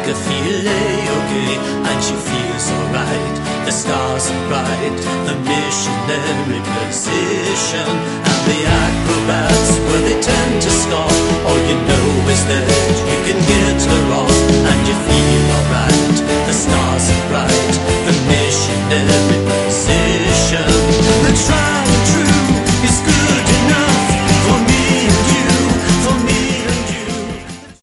her feel okay, and she feels alright. The stars are bright, the missionary position, and the acrobats, well, they tend to scoff. All you know is that